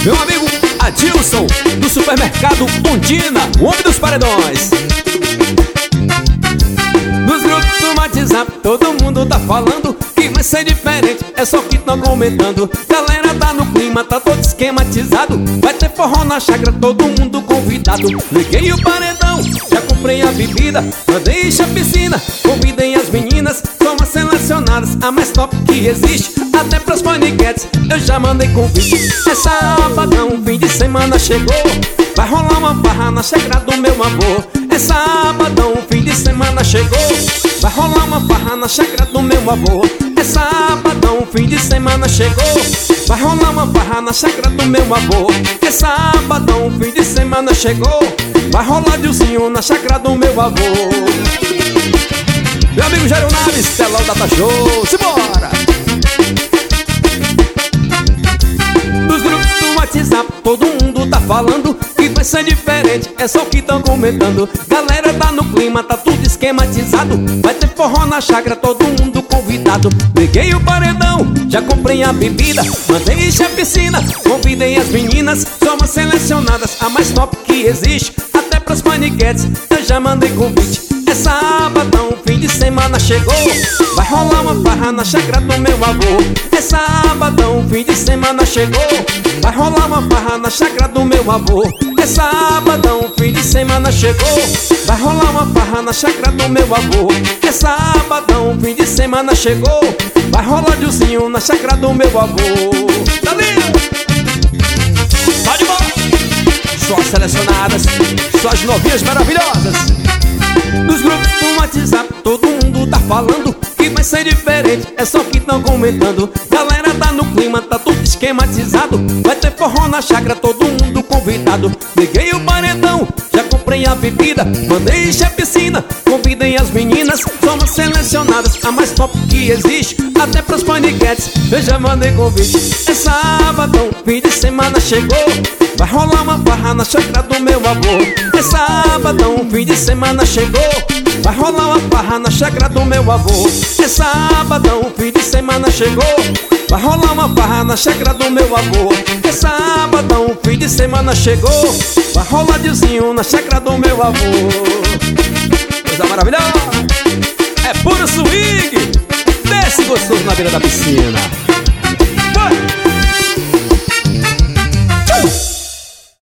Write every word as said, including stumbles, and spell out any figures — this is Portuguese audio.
Meu amigo Adilson, do supermercado Ondina, o homem dos paredões. Nos grupos do WhatsApp todo mundo tá falando que vai ser diferente, é só que tão comentando. Galera tá no clima, tá todo esquematizado. Vai ter forró na chácara, todo mundo convidado. Liguei o paredão, já comprei a bebida, mandei encher a piscina, convidei as meninas, são as selecionadas, a mais top que existe. Até pras paniquetes eu já mandei convite. É sabadão, fim de semana chegou, vai rolar uma farra na chácara do meu amor. É sabadão, fim de semana chegou, vai rolar uma farra na chácara do meu amor. É sabadão, fim de semana chegou, vai rolar uma farra na chácara do meu amor. É sabadão, fim de semana chegou, vai rolar Dilcinho na chácara do meu avô. Meu amigo Jairo Naves, telão Data Show, simbora! Nos grupos do WhatsApp todo mundo tá falando que vai ser diferente, é só o que tão comentando. Galera tá no clima, tá tudo esquematizado. Vai ter forró na chácara, todo mundo convidado. Liguei o paredão, já comprei a bebida, mandei encher a piscina, convidei as meninas, são as selecionadas, a mais top que existe. Até pras paniquetes eu já mandei convite. É sabadão, fim de semana chegou, vai rolar uma farra na chácara do meu avô. É sabadão, fim de semana chegou, vai rolar uma farra na chácara do meu avô. É sabadão, fim de semana chegou, vai rolar uma farra na chácara do meu avô. É sabadão, fim de semana chegou, vai rolar Dilcinho na chácara do meu avô. Tá lindo! Tá de bola! Só as selecionadas, só as novinhas maravilhosas. Nos grupos do WhatsApp todo mundo tá falando que vai ser diferente, é só que tão comentando. Galera tá no clima, tá tudo esquematizado. Vai ter forró na chácara, todo mundo convidado. Liguei o paredão, já comprei a bebida, mandei encher a piscina, convidei as meninas, são as selecionadas, a mais top que existe. Até pras paniquetes eu já mandei convite. É sabadão, fim de semana chegou, vai rolar uma farra na chácara do meu avô. É sabadão, fim de semana chegou, vai rolar uma farra na chácara do meu avô. É sabadão, fim de semana chegou, vai rolar uma farra na chácara do meu avô. É sabadão, fim de semana chegou, vai rolar Dilcinho na chácara do meu avô. Coisa maravilhosa, é puro swing, desce gostoso na beira da piscina.